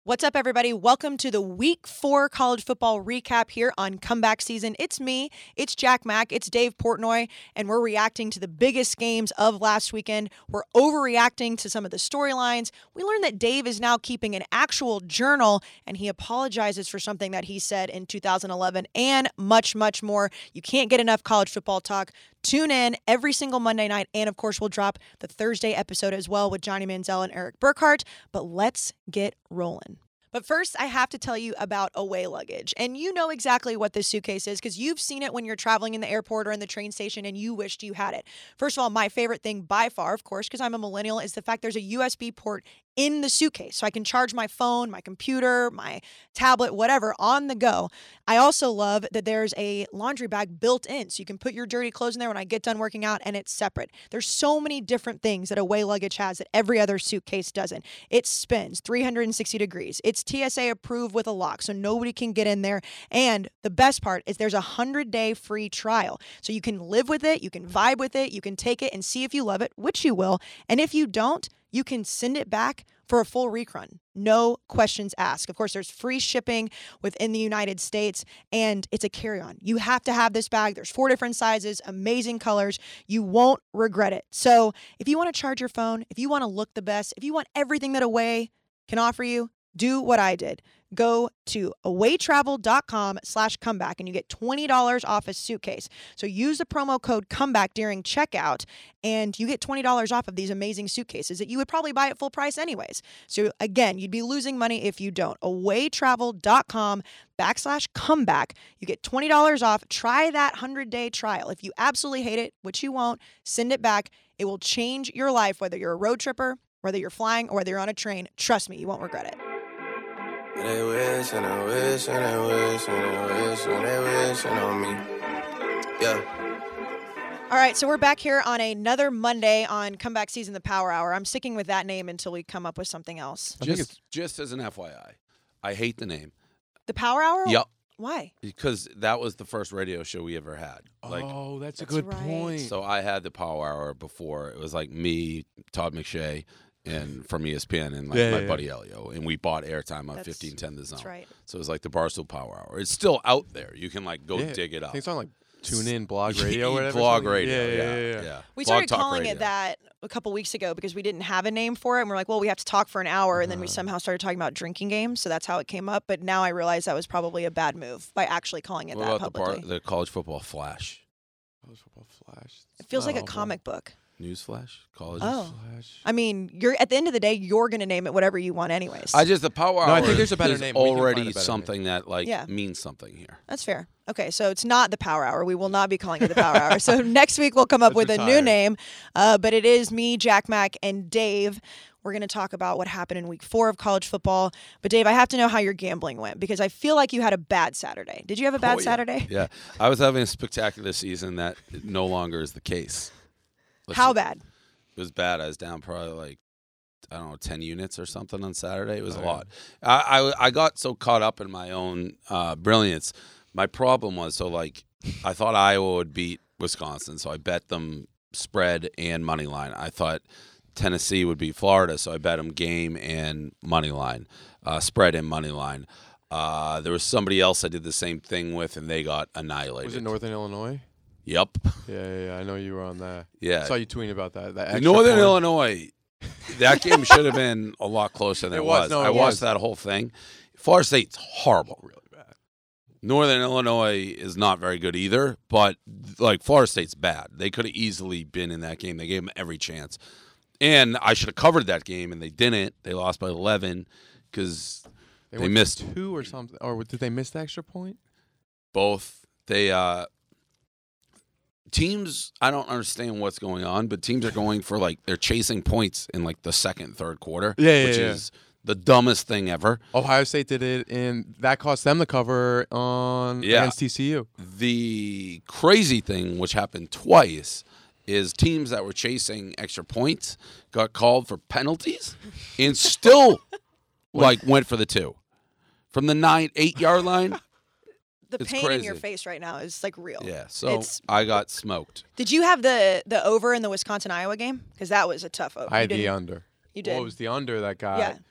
What's up, everybody? Welcome to the Week 4 college football recap here on Comeback Season. It's me, it's Jack Mack, it's Dave Portnoy, and we're reacting to the biggest games of last weekend. We're overreacting to some of the storylines. We learned that Dave is now keeping an actual journal, and he apologizes for something that he said in 2011, and much, much more. You can't get enough college football talk. Tune in every single Monday night, and of course, we'll drop the Thursday episode as well with Johnny Manziel and Eric Burkhart. But let's get rolling. But first, I have to tell you about Away Luggage. And you know exactly what this suitcase is because you've seen it when you're traveling in the airport or in the train station and you wished you had it. First of all, my favorite thing by far, of course, because I'm a millennial, is the fact there's a USB port in the suitcase. So I can charge my phone, my computer, my tablet, whatever, on the go. I also love that there's a laundry bag built in. So you can put your dirty clothes in there when I get done working out, and it's separate. There's so many different things that Away Luggage has that every other suitcase doesn't. It spins 360 degrees. It's TSA approved with a lock, so nobody can get in there. And the best part is there's a 100-day free trial. So you can live with it, you can vibe with it, you can take it and see if you love it, which you will. And if you don't, you can send it back for a full refund. No questions asked. Of course, there's free shipping within the United States, and it's a carry-on. You have to have this bag. There's 4 different sizes, amazing colors. You won't regret it. So if you want to charge your phone, if you want to look the best, if you want everything that Away can offer you, do what I did. Go to awaytravel.com/comeback and you get $20 off a suitcase. So use the promo code comeback during checkout and you get $20 off of these amazing suitcases that you would probably buy at full price anyways. So again, you'd be losing money if you don't. awaytravel.com/comeback. You get $20 off. Try that 100-day trial. If you absolutely hate it, which you won't, send it back. It will change your life, whether you're a road tripper, whether you're flying, or whether you're on a train. Trust me, you won't regret it. They wish and they wish and they wish and they wish and they wish on me. Yeah. All right, so we're back here on another Monday on Comeback Season, the Power Hour. I'm sticking with that name until we come up with something else. Just as an FYI, I hate the name. The Power Hour? Yep. Why? Because that was the first radio show we ever had. That's a good right. point. So I had the Power Hour before. It was like me, Todd McShay, and from ESPN, and my buddy Elio, and we bought airtime on 1510 The Zone. That's right. So it was like the Barstool Power Hour. It's still out there. You can go dig it I up. think it's on like TuneIn, Blog Radio, or whatever. Blog Radio, yeah. We Blog started Talk calling Radio. it that a couple weeks ago because we didn't have a name for it. And we're like, well, we have to talk for an hour. And then we somehow started talking about drinking games. So that's how it came up. But now I realize that was probably a bad move by actually calling it What that about publicly. the College Football Flash? College Football Flash. It feels Not like a awful. comic book. Newsflash? College Oh. Flash. I mean, you're at the end of the day, you're going to name it whatever you want anyways. The Power Hour. No, I think there's a better is name. We can find already a better something that Yeah. means something here. That's fair. Okay, so it's not the Power Hour. We will not be calling it the Power Hour. So next week we'll come up with Let's a new retire. name, but it is me, Jack Mack, and Dave. We're going to talk about what happened in Week 4 of college football. But Dave, I have to know how your gambling went because I feel like you had a bad Saturday. Did you have a bad Saturday? Yeah. I was having a spectacular season that no longer is the case. How bad? It was bad. I was down probably 10 units or something on Saturday. It was a yeah. lot. I got so caught up in my own brilliance. My problem was, I thought Iowa would beat Wisconsin, so I bet them spread and money line. I thought Tennessee would beat Florida, so I bet them game and money line, spread and money line. There was somebody else I did the same thing with, and they got annihilated. Was it Northern Illinois? Yep. Yeah. I know you were on that. Yeah. I saw you tweeting about that. Extra Northern point. Illinois, that game should have been a lot closer than it was. No, I watched that whole thing. Florida State's horrible. Really bad. Northern Illinois is not very good either, but Florida State's bad. They could have easily been in that game. They gave them every chance. And I should have covered that game, and they didn't. They lost by 11 because they went missed 2 or something. Or did they miss the extra point? both. They teams, I don't understand what's going on, but teams are going for they're chasing points in the second, third quarter, which is the dumbest thing ever. Ohio State did it, and that cost them the cover against TCU. The crazy thing, which happened twice, is teams that were chasing extra points got called for penalties and still went for the 2 from the 8-yard line. The It's pain in crazy. your face right now is real. Yeah, so I got smoked. Did you have the over in the Wisconsin-Iowa game? Because that was a tough over. I had the under. You did. Well, it was the under that got. Yeah.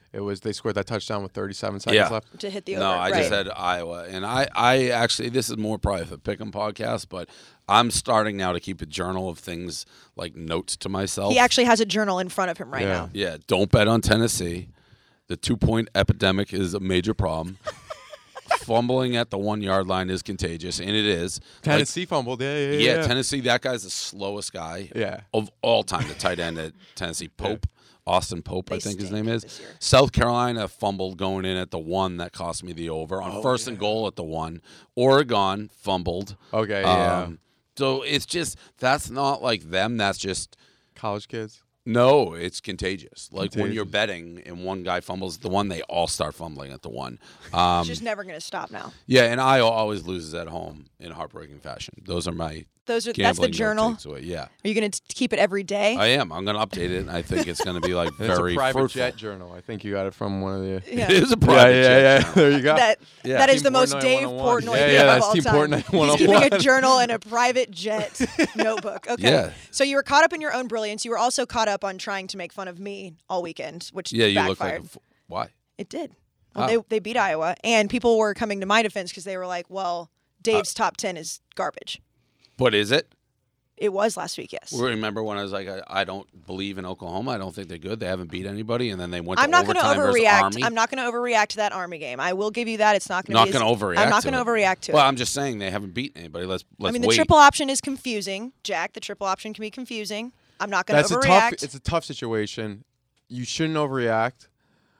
They scored that touchdown with 37 seconds left. To hit the over. No, I just right. had Iowa. And I actually, this is more probably a pick'em podcast, but I'm starting now to keep a journal of things like notes to myself. He actually has a journal in front of him right now. Yeah, don't bet on Tennessee. The 2-point epidemic is a major problem. Fumbling at the 1-yard line is contagious, and it is. Tennessee fumbled. Yeah, Tennessee, that guy's the slowest guy of all time, the tight end at Tennessee. Pope. Austin Pope, I think his name is. South Carolina fumbled going in at the 1 that cost me the over on first and goal at the 1. Oregon fumbled. Okay, yeah. So it's just, that's not like them. That's just college kids. No, it's contagious. Like when you're betting and one guy fumbles at the 1, they all start fumbling at the 1. It's just never going to stop now. Yeah, and Iowa always loses at home in heartbreaking fashion. Those are my That's the journal. Yeah. Are you going to keep it every day? I am. I'm going to update it. And I think it's going to be like It's very a private fruitful. jet journal. I think you got it from one of the. Yeah. It is a private jet. Yeah. There you go. That is Team the most Portnoy Dave 101. Portnoy Yeah, thing of that's all Team time. Portnoy He's 101. keeping a journal in a private jet notebook. Okay. Yeah. So you were caught up in your own brilliance. You were also caught up on trying to make fun of me all weekend, which Yeah, you backfired. look like why? It did. Well, they beat Iowa, and people were coming to my defense because they were like, well, Dave's top 10 is garbage. But is it? It was last week, yes. Remember when I was like, I don't believe in Oklahoma. I don't think they're good. They haven't beat anybody, and then they went I'm to not going to overtime versus overreact. Army. I'm not going to overreact to that Army game. I will give you that. It's not going to be. Not going to overreact. I'm not going to overreact to it. Well, I'm just saying they haven't beaten anybody. Let's I mean, the wait. triple option is confusing, Jack. The triple option can be confusing. I'm not going to overreact. It's a tough situation. You shouldn't overreact.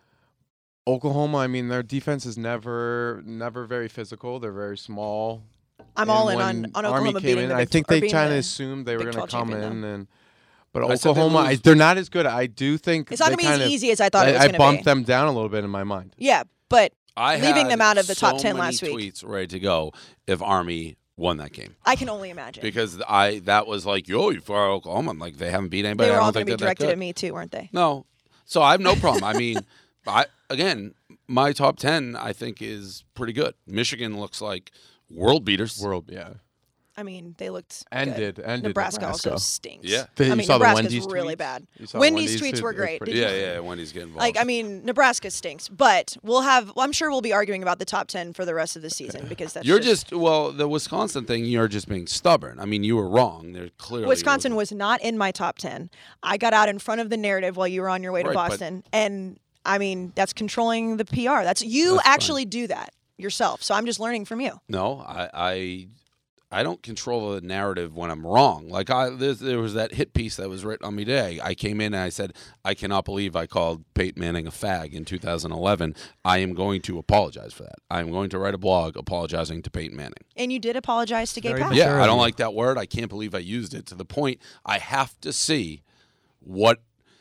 Oklahoma, I mean, their defense is never very physical. They're very small. I'm And all in when on Army Oklahoma came beating in, the I Big- think or they being kind of the assumed they were Big going to 12 come champion, in, but I said they Oklahoma, lose. they're not as good. I do think It's not going to be as easy as I thought it was I going to be. bumped them down a little bit in my mind. Yeah, but I leaving had them out of the top so 10 many last week. tweets ready to go if Army won that game. I can only imagine. Because that was like, yo, you for Oklahoma. I'm like, they haven't beat anybody. They were I all don't going to think be they're that directed good. at me too, weren't they? No. So I have no problem. I mean, again, my top 10, I think, is pretty good. Michigan looks like world beaters. Yeah. I mean, they looked Ended good. Nebraska also stinks. Yeah. I You mean, saw the Nebraska's Wendy's really tweets? bad. You saw Wendy's Wendy's tweets too? were It was great. pretty- Did you- Yeah, Wendy's getting involved. Like, I mean, Nebraska stinks, but I'm sure we'll be arguing about the top 10 for the rest of the season because that's You're just the Wisconsin thing, you're just being stubborn. I mean, you were wrong. They're clearly Wisconsin was not in my top 10. I got out in front of the narrative while you were on your way to Right, but- Boston, and I mean, that's controlling the PR. That's actually do that yourself. So I'm just learning from you. No, I don't control the narrative when I'm wrong. Like there was that hit piece that was written on me today. I came in and I said, I cannot believe I called Peyton Manning a fag in 2011. I am going to apologize for that. I am going to write a blog apologizing to Peyton Manning. And you did apologize to Gay Very Pass. Sure. Yeah, I don't like that word. I can't believe I used it to the point I have to see what.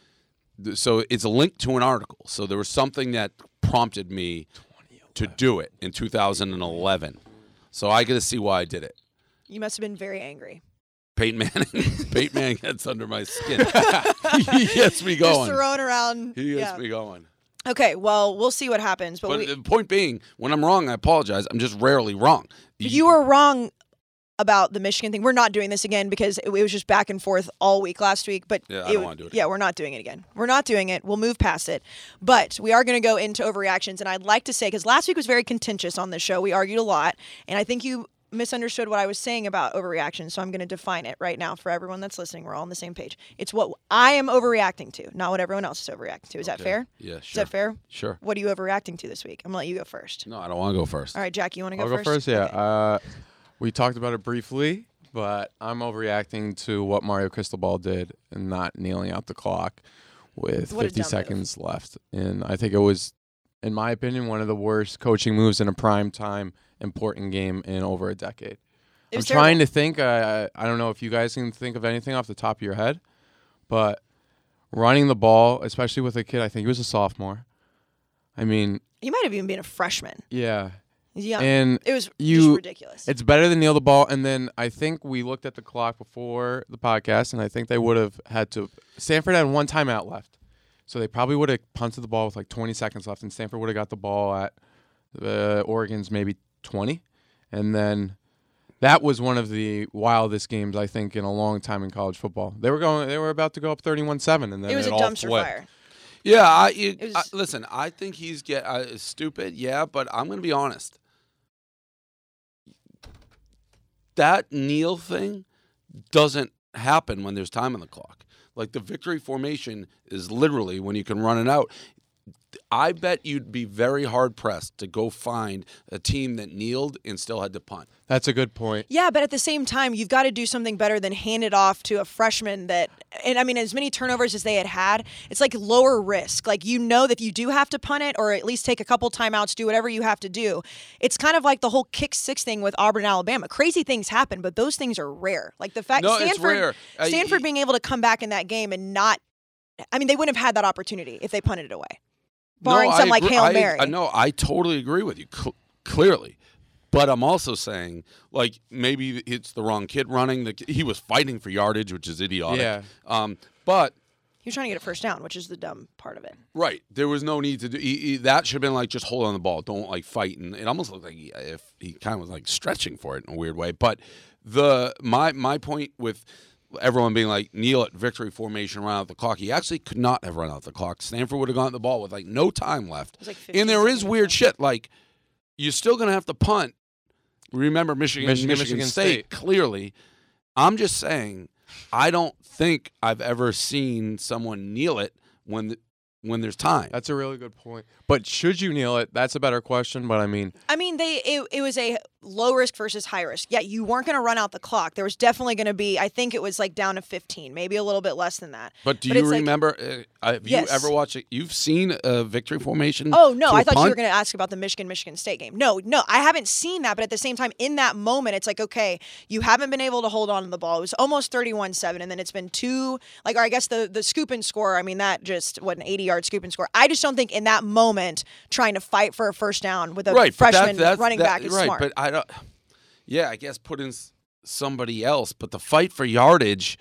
So it's a link to an article. So there was something that prompted me to do it in 2011. So I got to see why I did it. You must have been very angry. Peyton Manning gets under my skin. He gets me going. Just throwing around. He gets me going. Okay, well, we'll see what happens. But the point being, when I'm wrong, I apologize. I'm just rarely wrong. You were wrong about the Michigan thing. We're not doing this again because it was just back and forth all week last week. But Yeah, I don't wanna do it Yeah, we're not doing it again. We're not doing it. We'll move past it. But we are going to go into overreactions. And I'd like to say, because last week was very contentious on this show. We argued a lot. And I think you misunderstood what I was saying about overreaction. So I'm going to define it right now for everyone that's listening. We're all on the same page. It's what I am overreacting to, not what everyone else is overreacting to. Is that fair? Yeah, sure. Is that fair? Sure. What are you overreacting to this week? I'm going to let you go first. No, I don't want to go first. All right, Jack, you want to go I'll first? go first, yeah. Okay. We talked about it briefly, but I'm overreacting to what Mario Cristobal did and not kneeling out the clock with What a 50 dumb seconds left. And I think it was, in my opinion, one of the worst coaching moves in a prime time important game in over a decade. It I'm was trying terrible. to think. I don't know if you guys can think of anything off the top of your head, but running the ball, especially with a kid, I think he was a sophomore. I mean, He might have even been a freshman. yeah. He's young. And It was just ridiculous. It's better than kneel the ball. And then I think we looked at the clock before the podcast, and I think they would have had to. Stanford had one timeout left. So they probably would have punted the ball with like 20 seconds left, and Stanford would have got the ball at Oregon's maybe 20. And then that was one of the wildest games, I think, in a long time in college football. They were about to go up 31-7, and then it was a all dumpster flipped. fire. Yeah, was- listen. I think he's stupid. Yeah, but I'm going to be honest. That kneel thing doesn't happen when there's time on the clock. Like the victory formation is literally when you can run it out. I bet you'd be very hard pressed to go find a team that kneeled and still had to punt. That's a good point. Yeah, but at the same time, you've got to do something better than hand it off to a freshman that, and I mean, as many turnovers as they had, it's like lower risk. Like, you know that if you do have to punt it or at least take a couple timeouts, do whatever you have to do, it's kind of like the whole kick six thing with Auburn and Alabama. Crazy things happen, but those things are rare. Like the fact It's rare. Stanford being able to come back in that game and not, I mean, they wouldn't have had that opportunity if they punted it away. Barring some like Hail Mary. No, I totally agree with you, clearly. But I'm also saying, like, maybe it's the wrong kid running. He was fighting for yardage, which is idiotic. Yeah. But he was trying to get a first down, which is the dumb part of it. right, there was no need to do that. Should have been like just hold on the ball, don't like fight. And it almost looked like if he kind of was like stretching for it in a weird way. But my point with everyone being like kneel at victory formation, run out the clock. He actually could not have run out the clock. Stanford would have gotten the ball with like no time left. Like 15 and there is seconds weird left. shit. Like you're still going to have to punt. Remember Michigan State, clearly. I'm just saying, I don't think I've ever seen someone kneel it when there's time. That's a really good point. But should you kneel it? That's a better question. But I mean, it was a low risk versus high risk. Yeah, you weren't going to run out the clock. There was definitely going to be, I think it was like down to 15, maybe a little bit less than that. But do But you it's like- remember, have you Yes. ever watched it? You've seen a victory formation? Oh, no, to I a thought you punt? were going to ask about the Michigan State game. No, I haven't seen that. But at the same time, in that moment, it's like, okay, you haven't been able to hold on to the ball. It was almost 31-7, and then it's been or I guess the scoop and score, I mean, that just, an 80-yard scoop and score. I just don't think in that moment, trying to fight for a first down with a Right, but freshman that's running back is right, smart. But I don't. Yeah, I guess put in somebody else. But the fight for yardage.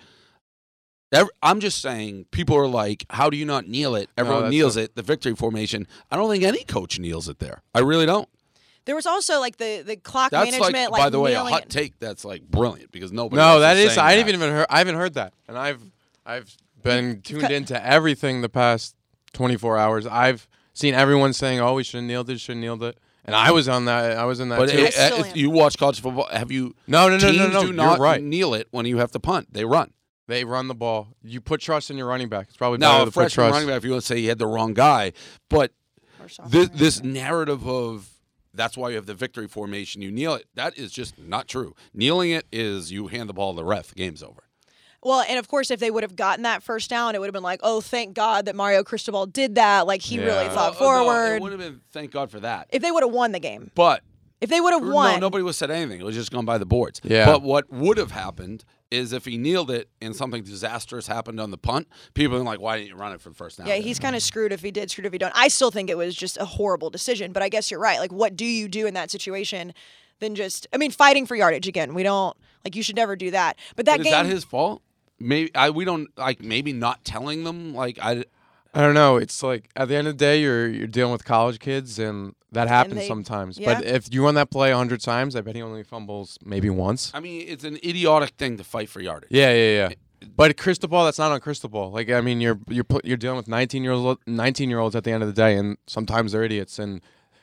I'm just saying, people are like, "How do you not kneel it?" Everyone that's kneels it. The victory formation. I don't think any coach kneels it there. I really don't. There was also like the clock That's management, like, by the way, a kneeling hot it. take. That's like brilliant because nobody. no, else that is. saying I that. haven't heard that, and I've been tuned into everything the past 24 hours. I've seen everyone saying, "Oh, we should have kneeled it. Should have kneeled it." And I was on that. I was in that But too. I still if am. you watch college football, have you? No. Teams do You're not right. kneel it when you have to punt. They run. They run the ball. You put trust in your running back. It's probably Now, better a to put freshman trust. running back, if you want to say you had the wrong guy, but Or sophomore. this narrative of that's why you have the victory formation, you kneel it, that is just not true. Kneeling it is you hand the ball to the ref, the game's over. Well, and of course, if they would have gotten that first down, it would have been like, oh, thank God that Mario Cristobal did that. Like, he really Yeah. thought No, forward. it would have been thank God for that. If they would have won the game. But If they would have won. no, nobody would have said anything. It was just gone by the boards. Yeah. But what would have happened is if he kneeled it and something disastrous happened on the punt, people would be like, why didn't you run it for the first down? Yeah, he's kind of screwed if he did, screwed if he don't. I still think it was just a horrible decision, but I guess you're right. Like, what do you do in that situation than just, I mean, fighting for yardage again. We don't, like, you should never do that. But that But game. is that his fault? Maybe we don't like maybe not telling them like I don't know. It's like at the end of the day, you're dealing with college kids, and that happens they- sometimes. yeah. But if you run that play 100 times, I bet he only fumbles maybe once. I mean, it's an idiotic thing to fight for yardage. Yeah. But Cristobal, that's not on Cristobal. Like I mean, you're dealing with 19-year-olds at the end of the day, and sometimes they're idiots. And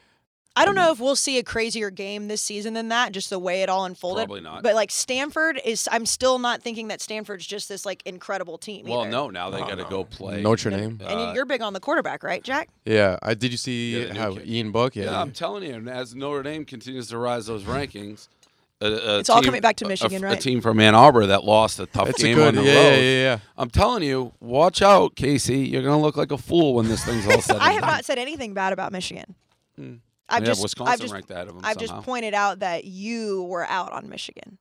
I don't know if we'll see a crazier game this season than that, just the way it all unfolded. Probably not. But like Stanford I'm still not thinking that Stanford's just this like incredible team. Well, either. no, now they got to go play. Notre Dame. And you're big on the quarterback, right, Jack? Yeah, did you see Yeah, the new how kid. Ian Book? Yeah, I'm telling you, and as Notre Dame continues to rise those rankings, it's all coming back to Michigan, a right? team from Ann Arbor that lost a tough It's a game good. on the Yeah. road. I'm telling you, watch out, Casey. You're gonna look like a fool when this thing's all said. I and have done. not said anything bad about Michigan. Yeah, Wisconsin ranked ahead of them I've just somehow. pointed out that you were out on Michigan.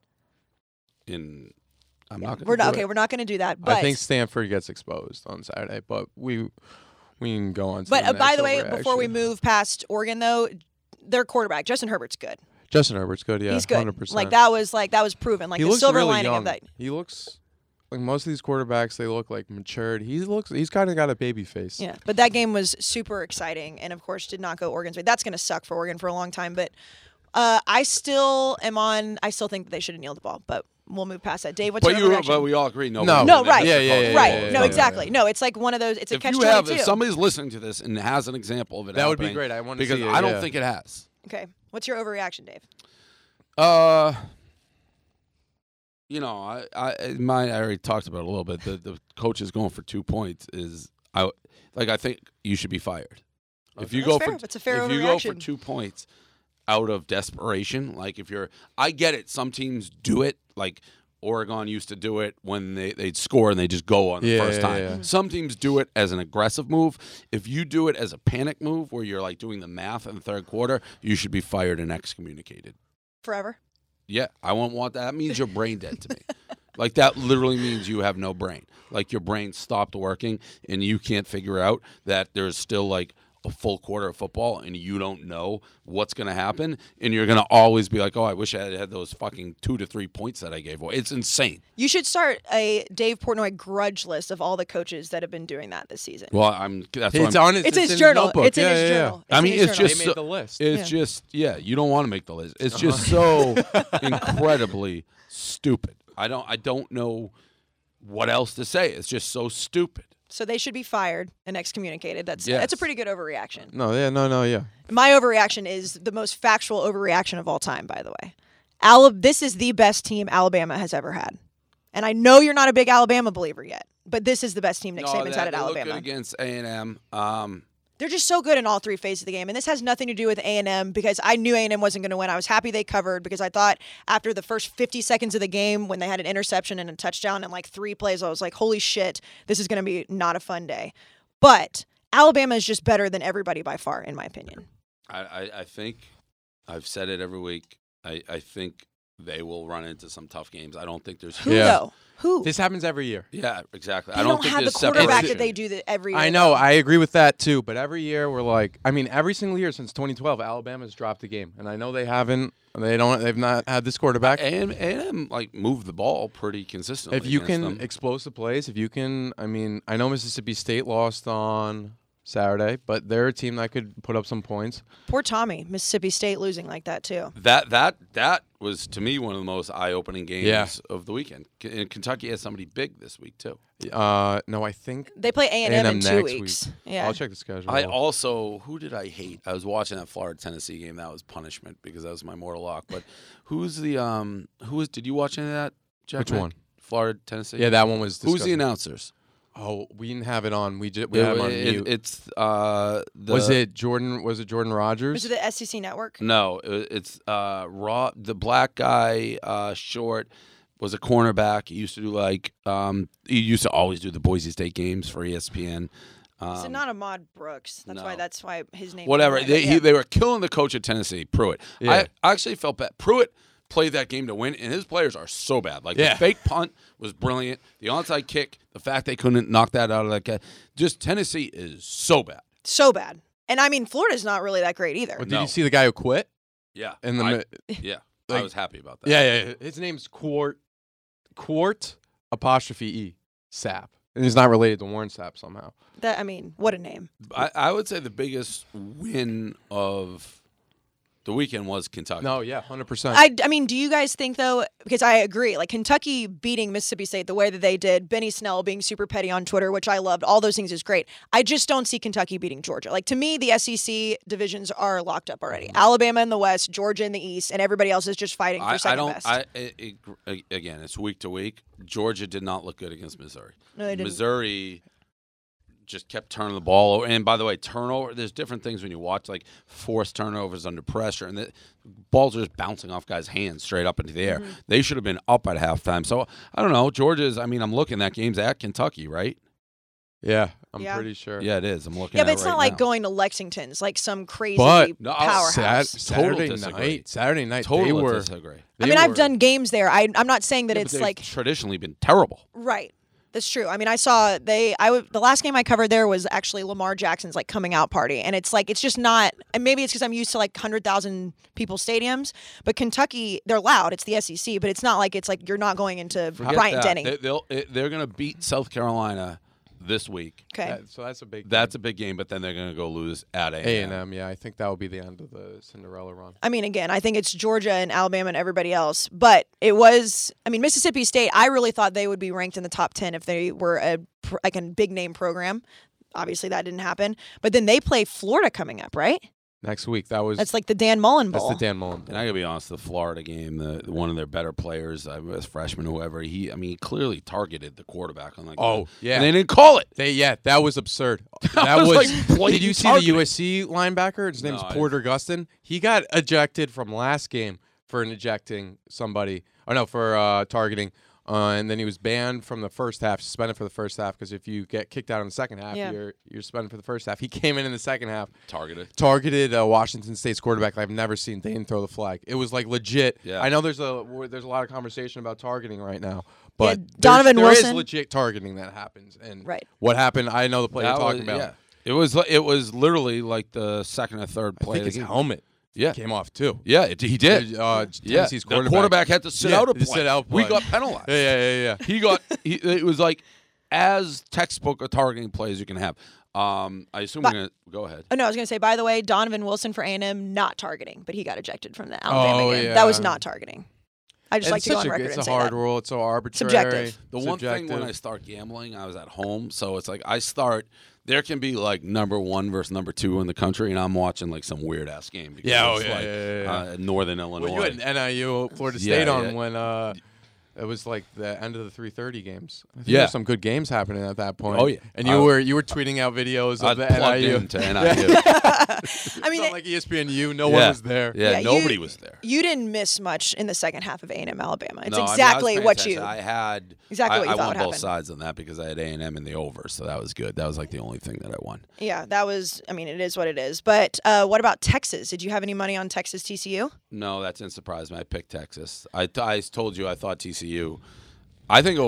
I'm not gonna. We're not do okay. it. We're not going to do that. But I think Stanford gets exposed on Saturday, but we can go on. To But the by next the way, before we overreaction. move past Oregon, though, their quarterback Justin Herbert's good. Justin Herbert's good. Yeah, He's good. 100%. That was proven. Like he the looks silver really lining young. of that. He looks like most of these quarterbacks. They look like matured. He's kind of got a baby face. Yeah, but that game was super exciting, and of course, did not go Oregon's way. That's going to suck for Oregon for a long time. But I still think that they should have kneeled the ball, but we'll move past that. Dave, what's your overreaction? But we all agree. No, right. Yeah, No, exactly. No, it's like one of those. It's a catch-22. If somebody's listening to this and has an example of it, that would be great. I want to see it. because I don't think it has. Okay, what's your overreaction, Dave? I already talked about it a little bit. The coach is going for 2 points. I think you should be fired. If you That's a fair if you go for overreaction. 2 points out of desperation, I get it. Some teams do it, like Oregon used to do it when they'd score and they just go on the first time. Yeah. Some teams do it as an aggressive move. If you do it as a panic move where you're like doing the math in the third quarter, you should be fired and excommunicated. Forever? Yeah, I won't want that. That means you're brain dead to me. Like, that literally means you have no brain. Like, your brain stopped working and you can't figure out that there's still, like, a full quarter of football and you don't know what's going to happen. And you're going to always be like, oh, I wish I had those fucking 2 to 3 points that I gave away. It's insane. You should start a Dave Portnoy grudge list of all the coaches that have been doing that this season. Well, It's his journal. Notebook. It's in his journal. I mean, it's just They made the list. It's just, you don't want to make the list. It's just so incredibly stupid. I don't know what else to say. It's just so stupid. So they should be fired and excommunicated. That's Yes. a pretty good overreaction. No, yeah. My overreaction is the most factual overreaction of all time, by the way. This is the best team Alabama has ever had. And I know you're not a big Alabama believer yet, but this is the best team Nick Saban's had at They look Alabama. good against A&M. They're just so good in all three phases of the game. And this has nothing to do with A&M because I knew A&M wasn't going to win. I was happy they covered because I thought after the first 50 seconds of the game when they had an interception and a touchdown and like 3 plays, I was like, holy shit, this is going to be not a fun day. But Alabama is just better than everybody by far, in my opinion. I think I've said it every week. I think they will run into some tough games. I don't think there's Who, though? Who? This happens every year. Yeah, exactly. They I don't think have the there's quarterback separation. that they do every year. I know. I agree with that too. But every year we're like, every single year since 2012, Alabama's dropped a game, and I know they haven't. They've not had this quarterback. A&M like moved the ball pretty consistently. If you against can them. explosive plays, if you can, I know Mississippi State lost on Saturday, but they're a team that could put up some points. Poor Tommy, Mississippi State losing like that too. That was to me one of the most eye-opening games Yeah. of the weekend. And Kentucky has somebody big this week too. No, I think They play A&M in 2 next weeks. week. Yeah. I'll check the schedule. Who did I hate? I was watching that Florida-Tennessee game. That was punishment because that was my mortal lock. But did you watch any of that, Jack? Which Mack? one? Florida-Tennessee? Yeah, that one was. Who's the disgusting. announcers? Oh, we didn't have it on. We had him on mute. It's Was it Jordan? Was it Jordan Rogers? Was it the SEC Network? No, it's the black guy, short, was a cornerback. He used to do he used to always do the Boise State games for ESPN. Is it not Ahmad Brooks? That's why his name. Whatever. Yeah. They were killing the coach at Tennessee, Pruitt. Yeah. I actually felt bad. Pruitt played that game to win, and his players are so bad. Like, Yeah. the fake punt was brilliant. The onside kick, the fact they couldn't knock that out of that guy. Just Tennessee is so bad. So bad. And I mean, Florida's not really that great either. But did No. you see the guy who quit? Yeah. In the I like- was happy about that. Yeah. His name's Quart apostrophe E Sapp, and he's not related to Warren Sapp somehow. What a name. I would say the biggest win of the weekend was Kentucky. No, yeah, 100%. I mean, do you guys think, though, because I agree, like Kentucky beating Mississippi State the way that they did, Benny Snell being super petty on Twitter, which I loved, all those things is great. I just don't see Kentucky beating Georgia. Like, to me, the SEC divisions are locked up already. Alabama in the West, Georgia in the East, and everybody else is just fighting for second best. Again, it's week to week. Georgia did not look good against Missouri. No, they didn't. Missouri just kept turning the ball over. And by the way, turnover, there's different things when you watch, like forced turnovers under pressure. And the balls are just bouncing off guys' hands straight up into the air. Mm-hmm. They should have been up at halftime. So, I don't know. Georgia's, I'm looking, that game's at Kentucky, right? yeah, I'm Yeah. pretty sure. Yeah, it is. I'm looking Yeah, at but it it's right not like now. going to Lexington's, like some crazy But- No, powerhouse. Total disagree. Saturday night, Total they were. disagree. I mean, I've done games there. I'm not saying that Yeah, but it's they've like traditionally been terrible. right. That's true. I mean, I saw the last game I covered there was actually Lamar Jackson's like coming out party, and it's like it's just not. And maybe it's because I'm used to like 100,000 people stadiums, but Kentucky, they're loud. It's the SEC, but it's not like it's like you're not going into Forget Bryant that. Denny. They're going to beat South Carolina this week. Okay. So that's a big. That's a big game, but then they're going to go lose at A&M. A&M. Yeah, I think that will be the end of the Cinderella run. I mean, again, I think it's Georgia and Alabama and everybody else. But it was, I mean, Mississippi State, I really thought they would be ranked in the top 10 if they were a big name program. Obviously, that didn't happen. But then they play Florida coming up, right? Next week. That's like the Dan Mullen Bowl. That's the Dan Mullen Bowl. And I gotta be honest, the Florida game, one of their better players, as freshman, whoever, he clearly targeted the quarterback on yeah. and they didn't call it. That was absurd. That was like did you see targeting. the USC linebacker? His name's Porter Gustin. He got ejected from last game for ejecting somebody. For targeting. And then he was banned from the first half, suspended for the first half, because if you get kicked out in the second half, you're suspended for the first half. He came in the second half. Targeted Washington State's quarterback like I've never seen. They didn't throw the flag. It was like legit. Yeah. I know there's a lot of conversation about targeting right now, but Donovan there Wilson. is legit targeting that happens. And Right. what happened, I know the play you're talking about. Yeah. It was literally like the second or third play. I think of his the game. helmet Yeah. came off too. Yeah, he did. Tennessee's The quarterback had to sit out a play. Sit out We play. got penalized. Yeah. It was like as textbook a targeting play as you can have. I assume we're going to go ahead. Oh, no, I was going to say, by the way, Donovan Wilson for A&M, not targeting, but he got ejected from the Alabama game. yeah. That was not targeting. I just And like to go on record it's and a say hard that. rule. It's so arbitrary. Subjective. The one thing when I start gambling, I was at home, so it's like there can be like number 1 versus number 2 in the country, and I'm watching like some weird ass game. Because it's Northern Illinois. Well, you had NIU, Florida State on when it was like the end of the 3:30 games. I think there were some good games happening at that point. Oh yeah, and you were tweeting out videos of the plugged NIU. into NIU. I mean, It's not like ESPNU. No one was there. Yeah, Yeah, nobody was there. You didn't miss much in the second half of A&M Alabama. It's No, I mean, exactly I was what paying you. attention. I had Exactly what you I thought won would both happen. sides on that because I had A&M in the over, so that was good. That was like the only thing that I won. Yeah, that was. I mean, it is what it is. But what about Texas? Did you have any money on Texas TCU? No, that didn't surprise me. I picked Texas. I told you I thought TCU. I think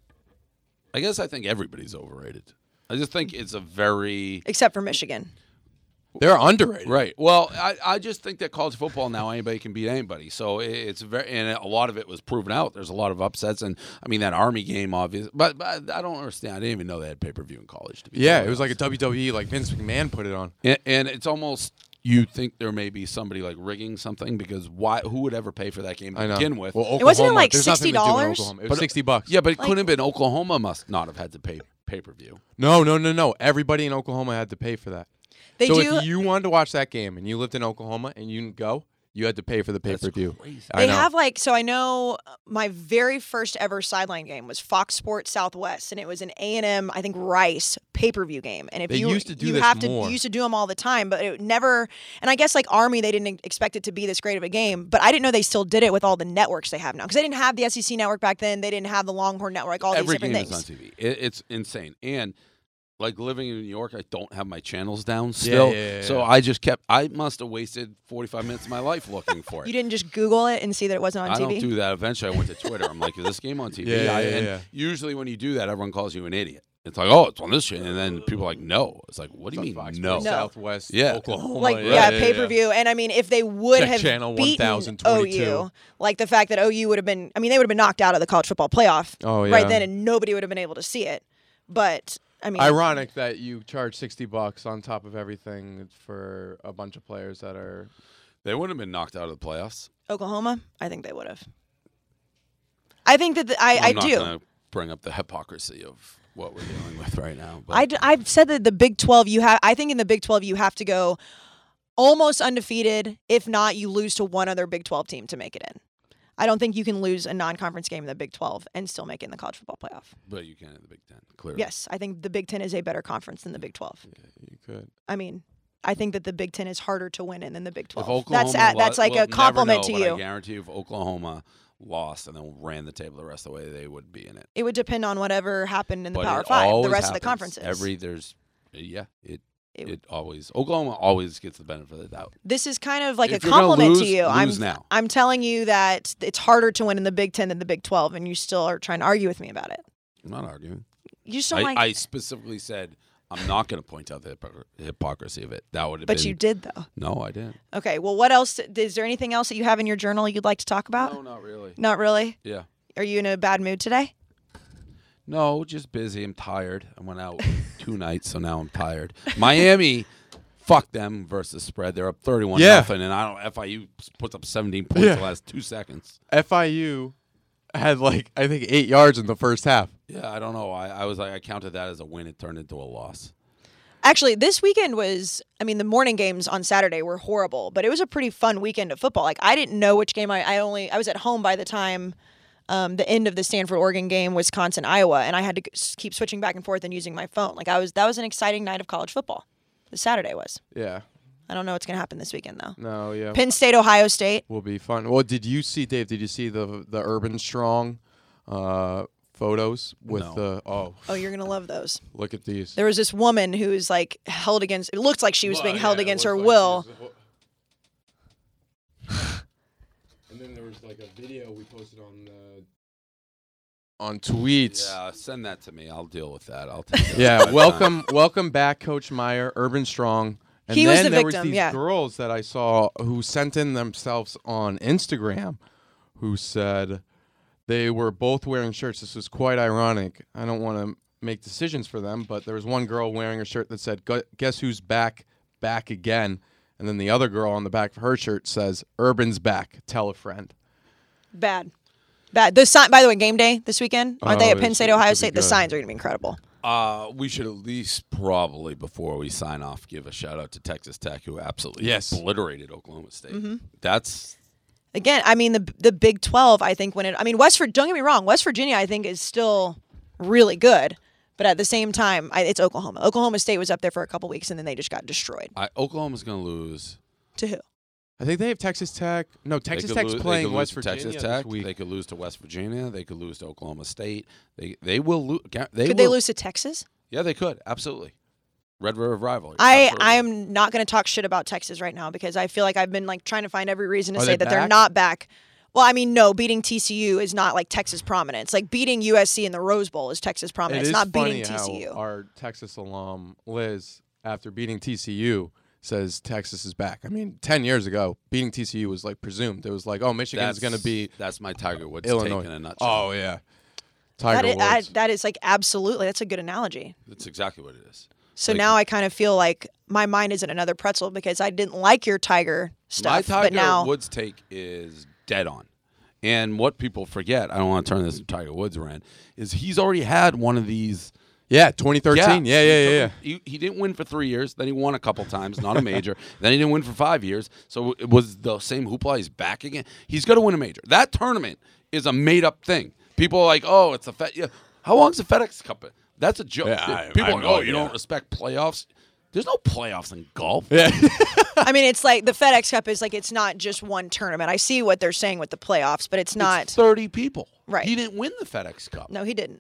I guess I think everybody's overrated. I just think it's a very Except for Michigan. They're underrated. right. Well, I just think that college football now anybody can beat anybody. So it's very and a lot of it was proven out. There's a lot of upsets, and I mean that Army game, obviously. But I don't understand. I didn't even know they had pay-per-view in college. To be Yeah, totally it was like a honest. WWE, like Vince McMahon put it on. And it's almost you think there may be somebody like rigging something because who would ever pay for that game to I know. begin with? Well, It wasn't Oklahoma, like there's nothing to do in $60? Oklahoma. It was $60. Yeah, but it Like- couldn't have been. Oklahoma must not have had to pay pay-per-view. No. Everybody in Oklahoma had to pay for that. They So do. if you wanted to watch that game and you lived in Oklahoma and you didn't go, you had to pay for the pay-per-view. crazy. I They know. have so I know my very first ever sideline game was Fox Sports Southwest, and it was an A&M, I think Rice pay-per-view game. And if They you used to do you this have more. to, you used to do them all the time, but it never. And I guess like Army, they didn't expect it to be this great of a game, but I didn't know they still did it with all the networks they have now because they didn't have the SEC network back then. They didn't have the Longhorn network. All Every these different game things. is on TV. It's insane. And like living in New York, I don't have my channels down still. yeah. So I must have wasted 45 minutes of my life looking for it. You didn't just Google it and see that it wasn't on I TV. don't do that. Eventually, I went to Twitter. I'm like, is this game on TV? And usually when you do that, everyone calls you an idiot. It's like, oh, it's on this channel. And then people are like, no. It's like, what do you mean, Fox no? Sports Southwest, Yeah. Oklahoma. Like pay-per-view, and I mean, if they would Check have channel beaten 1022. OU, like the fact that OU would have been, I mean, they would have been knocked out of the college football playoff Oh, yeah. right then, and nobody would have been able to see it. But I mean, Ironic that you charge $60 on top of everything for a bunch of players that are. They wouldn't have been knocked out of the playoffs. Oklahoma, I think they would have. I think that I I'm not do. going to bring up the hypocrisy of what we're dealing with right now. But I've said that the Big 12 I think in the Big 12 you have to go almost undefeated. If not, you lose to one other Big 12 team to make it in. I don't think you can lose a non-conference game in the Big 12 and still make it in the college football playoff. But you can in the Big Ten, clearly. Yes, I think the Big 10 is a better conference than the Big 12. Yeah, you could. I mean, I think that the Big 10 is harder to win in than the Big If 12. Oklahoma That's like we'll a compliment never know, to but you. I guarantee you if Oklahoma lost and then ran the table the rest of the way, they would be in it. It would depend on whatever happened in the But Power it 5, the always rest of the happens. conferences. It always Oklahoma always gets the benefit of the doubt. This is kind of like If a you're gonna compliment to lose, you. lose now. I'm telling you that it's harder to win in the Big 10 than the Big 12, and you still are trying to argue with me about it. I'm not arguing. You just don't like. I specifically said I'm not going to point out the hypocrisy of it. That would have But been. you did though. No, I didn't. Okay. Well, what else? Is there anything else that you have in your journal you'd like to talk about? No, not really. Not really. Yeah. Are you in a bad mood today? No, just busy. I'm tired. I went out 2 nights, so now I'm tired. Miami, fuck them versus the spread. They're up 31-0, and FIU puts up 17 points in the last 2 seconds. FIU had I think 8 yards in the first half. Yeah, I don't know. I counted that as a win. It turned into a loss. Actually, this weekend the morning games on Saturday were horrible, but it was a pretty fun weekend of football. I didn't know which game I was at home by the time the end of the Stanford-Oregon game, Wisconsin-Iowa, and I had to keep switching back and forth and using my phone. That was an exciting night of college football. The Saturday was. Yeah. I don't know what's going to happen this weekend, though. No, yeah. Penn State, Ohio State. Will be fun. Well, did you see the Urban Strong photos with the Oh, you're going to love those. Look at these. There was this woman who was held against, it looked like she was being held against her will. And then there was a video we posted on tweets. Yeah, send that to me. I'll deal with that. I'll take it. Yeah, welcome back, Coach Meyer, Urban Strong. And he then was the there victim, was these girls that I saw who sent in themselves on Instagram who said they were both wearing shirts. This was quite ironic. I don't want to make decisions for them, but there was one girl wearing a shirt that said, "Guess who's back again?" And then the other girl on the back of her shirt says, "Urban's back. Tell a friend." Bad. The sign, by the way, game day this weekend. Aren't they at Penn State, Ohio State? The good. signs are going to be incredible. We should at least probably, before we sign off, give a shout-out to Texas Tech, who absolutely obliterated Oklahoma State. Mm-hmm. That's... Again, the Big 12, I think, don't get me wrong, West Virginia, I think, is still really good. But at the same time, it's Oklahoma. Oklahoma State was up there for a couple weeks, and then they just got destroyed. Oklahoma's going to lose. To who? I think they have Texas Tech. No, Texas Tech's playing West Virginia Texas Tech. this week. They could lose to West Virginia. They could lose to Oklahoma State. They will lose. They lose to Texas? Yeah, they could. Absolutely. Red River rivalry. I am not going to talk shit about Texas right now because I feel like I've been trying to find every reason to say that they're not back. Well, no, beating TCU is not Texas prominence. Beating USC in the Rose Bowl is Texas prominence. It's not beating TCU. How our Texas alum Liz, after beating TCU, says Texas is back. 10 years ago, beating TCU was presumed. It was Michigan's going to be. That's my Tiger Woods Illinois. take in a nutshell. Oh yeah, Tiger Woods. That is absolutely. That's a good analogy. That's exactly what it is. So now I kind of feel like my mind is in another pretzel because I didn't like your Tiger stuff. My but now Woods take is dead on. And what people forget, I don't want to turn this into Tiger Woods rant, is he's already had one of these. Yeah, 2013. Yeah. He didn't win for 3 years. Then he won a couple times, not a major. Then he didn't win for 5 years. So it was the same hoopla. He's back again. He's going to win a major. That tournament is a made-up thing. People are like, oh, it's a how long's the FedEx Cup? That's a joke. Yeah, People are like, oh, you don't respect playoffs. There's no playoffs in golf. Yeah. it's like the FedEx Cup is it's not just one tournament. I see what they're saying with the playoffs, but it's not. It's 30 people. Right. He didn't win the FedEx Cup. No, he didn't.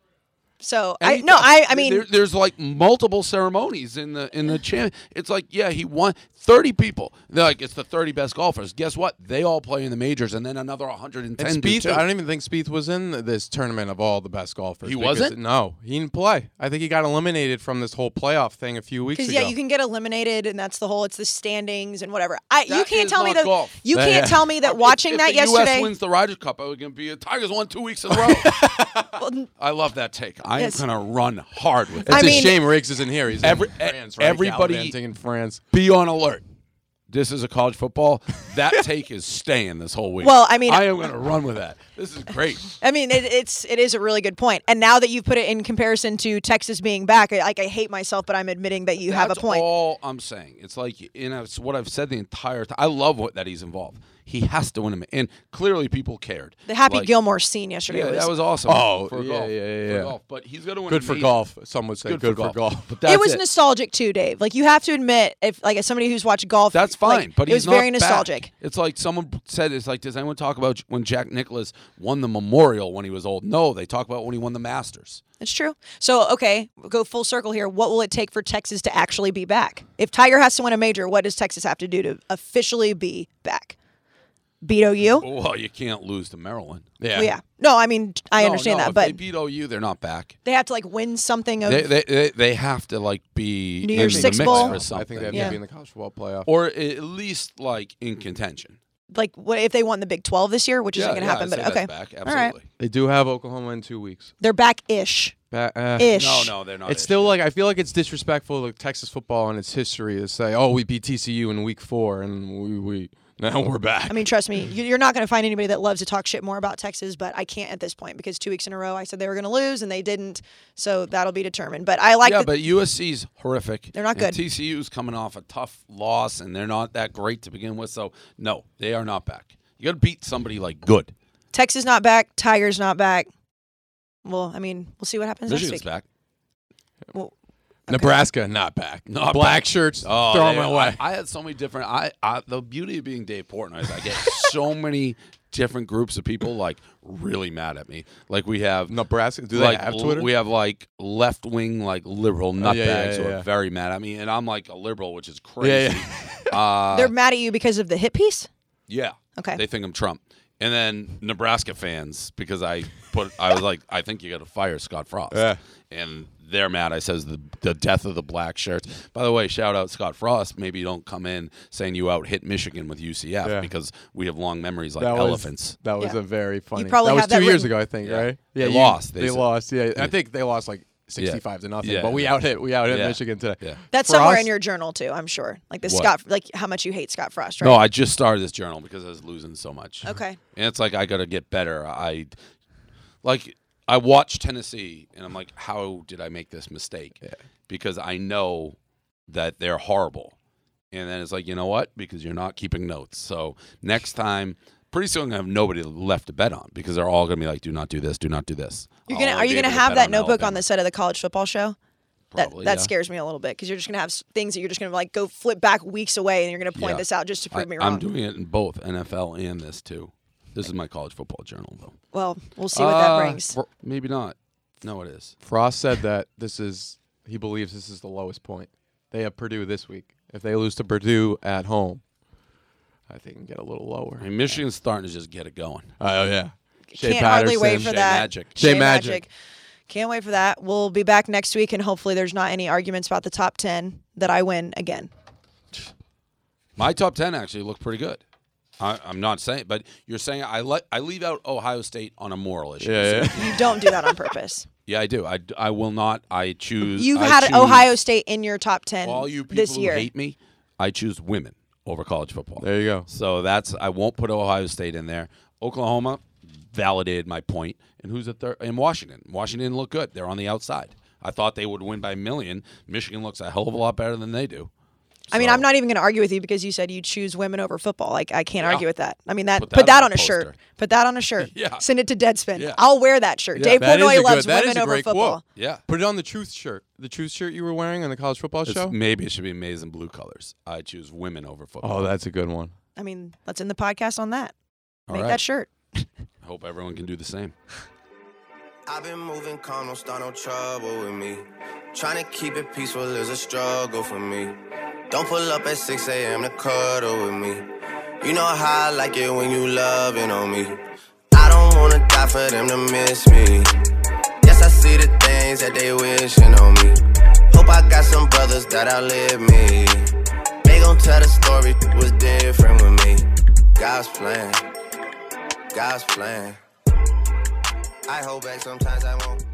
So there's multiple ceremonies in the champ. It's he won 30 people. They're it's the 30 best golfers. Guess what? They all play in the majors, and then another 110. And Spieth, I don't even think Spieth was in this tournament of all the best golfers. He wasn't? No, he didn't play. I think he got eliminated from this whole playoff thing a few weeks ago. Because you can get eliminated, and that's the whole. It's the standings and whatever. You can't tell me that. Golf. You can't tell me that watching that yesterday. If the U.S. wins the Ryder Cup, it would going to be Tigers won 2 weeks in a row. I love that take. I'm going to run hard with it. It's a shame Riggs isn't here. He's in France, right? Everybody gallivanting in France. Be on alert. This is a college football. That take is staying this whole week. Well, I am going to run with that. This is great. It is a really good point. And now that you've put it in comparison to Texas being back, I hate myself, but I'm admitting that you have a point. That's all I'm saying. It's it's what I've said the entire time. I love that he's involved. He has to win him, and clearly people cared. The Happy Gilmore scene yesterday that was awesome. Oh, for golf. For golf. But he's going to win. Good for golf. Some would say good for golf. But it was nostalgic too, Dave. You have to admit, if as somebody who's watched golf, that's fine. But it was very nostalgic. It's someone said, does anyone talk about when Jack Nicklaus won the Memorial when he was old? No, they talk about when he won the Masters. It's true. So, okay, we'll go full circle here. What will it take for Texas to actually be back? If Tiger has to win a major, what does Texas have to do to officially be back? Beat OU? Well, you can't lose to Maryland. Yeah. Well, yeah. No, I understand that, if but they beat OU, they're not back. They have to win something. They have to be New Year's in Six the mix Bowl for something. I think they have to be in the college football playoff, or at least in contention. like what if they won the Big 12 this year, which isn't going to happen. I'd But say that's okay, back. all right, Absolutely. They do have Oklahoma in 2 weeks. they're back-ish. Ish. No, they're not. It's still like I feel like it's disrespectful to Texas football and its history to say, "Oh, we beat TCU in week 4 and we now we're back." I mean, trust me, you're not going to find anybody that loves to talk shit more about Texas, but I can't at this point because 2 weeks in a row I said they were going to lose and they didn't, so that'll be determined. But I like. Yeah, but USC's horrific. They're not good. And TCU's coming off a tough loss, and they're not that great to begin with. So no, they are not back. You got to beat somebody like good. Texas not back. Tigers not back. Well, I mean, we'll see what happens Michigan's next week. back. Well, okay. Nebraska not back. Not Black back. shirts, Oh, throw them away. I had so many different. The beauty of being Dave Portnoy is I get so many different groups of people like really mad at me. Like we have Nebraska. Do they like have Twitter? we have like left wing like liberal nutbags who yeah. are very mad at me, and I'm like a liberal, which is crazy. They're mad at you because of the hit piece? Yeah. Okay. They think I'm Trump. And then Nebraska fans, because I was like, I think you got to fire Scott Frost. Yeah. And they're mad. I says the death of the black shirts. By the way, shout out Scott Frost. Maybe you don't come in saying you out hit Michigan with UCF because we have long memories like elephants. That was Yeah. a very funny. probably that was have 2 that years written. ago, I think, Yeah. right? They lost. They lost. Yeah. I think they lost like 65 to nothing. Yeah. But we out hit Yeah. Michigan today. Yeah. That's For somewhere us- in your journal too, I'm sure. Like the What? Scott, like how much you hate Scott Frost, right? No, I just started this journal because I was losing so much. Okay. And it's like I got to get better. I watch Tennessee, and I'm like, how did I make this mistake? Yeah. Because I know that they're horrible. And then it's like, you know what? Because you're not keeping notes. So next time, pretty soon I'm going to have nobody left to bet on because they're all going to be like, do not do this, do not do this. Are you gonna have that notebook on the set of the college football show? Probably, that yeah. scares me a little bit because you're just gonna have things that you're just gonna like go flip back weeks away and you're gonna point Yeah. this out just to prove me wrong. I'm doing it in both NFL and this too. This is my college football journal, though. Well, we'll see what that brings. Maybe not. No, it is. Frost said that he believes this is the lowest point. They have Purdue this week. If they lose to Purdue at home, I think it can get a little lower. I mean, Michigan's starting to just get it going. Oh, yeah. Shea Can't hardly wait Patterson. for Shea that. Magic. Shea Magic. Can't wait for that. We'll be back next week, and hopefully there's not any arguments about the top 10 that I win again. My top 10 actually looked pretty good. I'm not saying, but you're saying I leave out Ohio State on a moral issue. Yeah. You don't do that on purpose. Yeah, I do. I will not. I choose. You've I had choose, Ohio State in your top 10 All you people this who year. hate me, I choose women over college football. There you go. So I won't put Ohio State in there. Oklahoma validated my point. And who's at third? And Washington. Washington looked good. They're on the outside. I thought they would win by a million. Michigan looks a hell of a lot better than they do. I mean, So, I'm not even going to argue with you because you said you choose women over football. Like, I can't Yeah. argue with that. I mean, put that that on on a a shirt. poster. Put that on a shirt. Yeah. Send it to Deadspin. Yeah. I'll wear that shirt. Yeah. Dave That is Portnoy a loves that women is a over great football. quote. Yeah. Put it on the truth shirt. The truth shirt you were wearing on the college football show? Maybe it should be maize and blue colors. I choose women over football. Oh, that's a good one. I mean, let's end the podcast on that. All Make right. that shirt. I hope everyone can do the same. I've been moving calm, don't start no trouble with me. Trying to keep it peaceful is a struggle for me. Don't pull up at 6 a.m. to cuddle with me. You know how I like it when you loving on me. I don't wanna die for them to miss me. Yes, I see the things that they wishing on me. Hope I got some brothers that outlive me. They gon' tell the story was different with me. God's plan, God's plan. I hold back sometimes I won't.